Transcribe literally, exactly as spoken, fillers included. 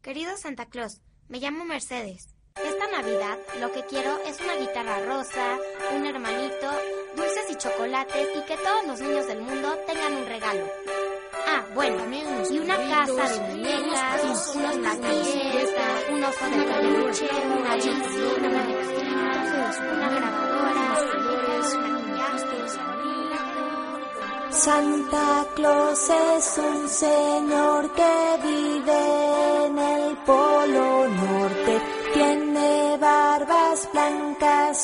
Querido Santa Claus, me llamo Mercedes. Esta Navidad lo que quiero es una guitarra rosa, un hermanito, dulces y chocolates y que todos los niños del mundo tengan un regalo. Ah, bueno, y una casa de muñecas, unos patines, un oso de peluche, una bicicleta, una una grabadora, Santa Claus es un señor que vive en el Polo Norte. Tiene barbas blancas